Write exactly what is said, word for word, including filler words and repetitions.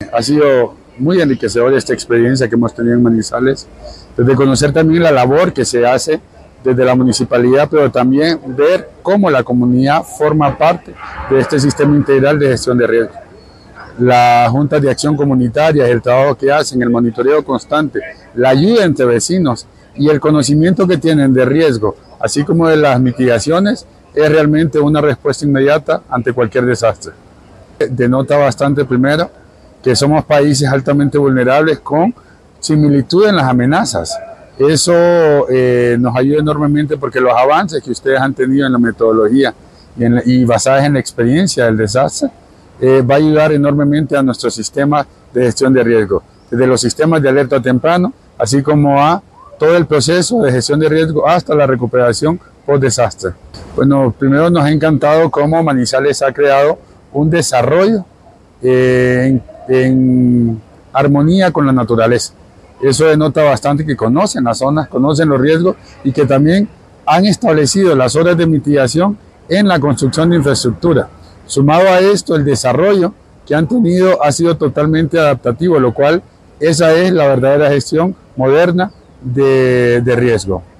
ha sido muy enriquecedora esta experiencia que hemos tenido en Manizales, desde conocer también la labor que se hace desde la municipalidad, pero también ver cómo la comunidad forma parte de este sistema integral de gestión de riesgo. Las juntas de acción comunitaria, el trabajo que hacen, el monitoreo constante, la ayuda entre vecinos y el conocimiento que tienen de riesgo, así como de las mitigaciones, es realmente una respuesta inmediata ante cualquier desastre. Denota bastante, primero, que somos países altamente vulnerables con similitud en las amenazas. Eso eh, nos ayuda enormemente porque los avances que ustedes han tenido en la metodología y, en la, y basadas en la experiencia del desastre, eh, va a ayudar enormemente a nuestro sistema de gestión de riesgo, desde los sistemas de alerta temprano, así como a todo el proceso de gestión de riesgo hasta la recuperación post desastre. Bueno, primero nos ha encantado cómo Manizales ha creado un desarrollo eh, en, en armonía con la naturaleza. Eso denota bastante que conocen las zonas, conocen los riesgos y que también han establecido las horas de mitigación en la construcción de infraestructura. Sumado a esto, el desarrollo que han tenido ha sido totalmente adaptativo, lo cual esa es la verdadera gestión moderna de, de riesgo.